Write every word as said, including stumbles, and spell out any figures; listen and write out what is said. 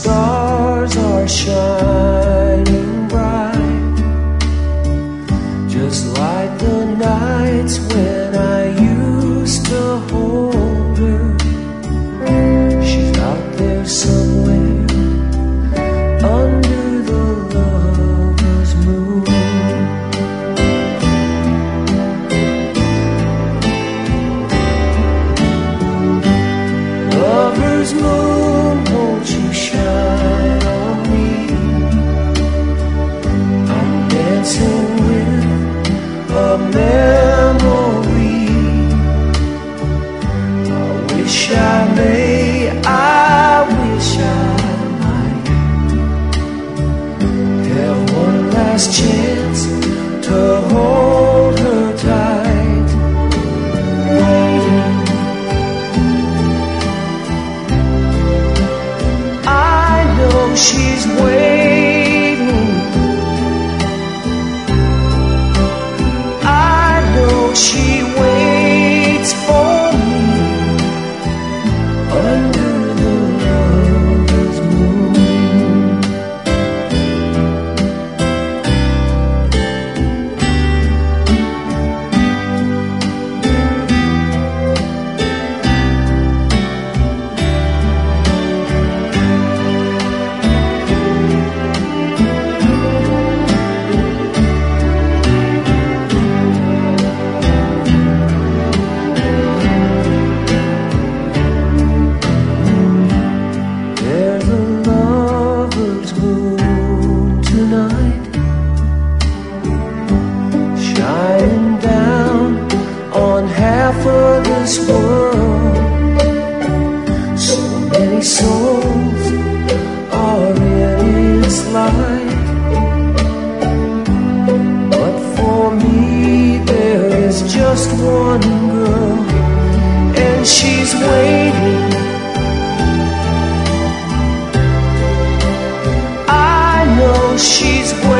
stars are shining bright, just like the nights when I used to hold her. She's out there somewhere under the lover's moon. Lover's moon, won't you shine on me? I'm dancing with a memory. I wish I may, I wish I might have one last chance to hold her tight. Waiting, I know she's waiting. I know she waits for me under the lover's moon. There's a lover's moon tonight, shining down on half of this world. So many souls are in its light, but for me there is just one girl, and she's waiting. She's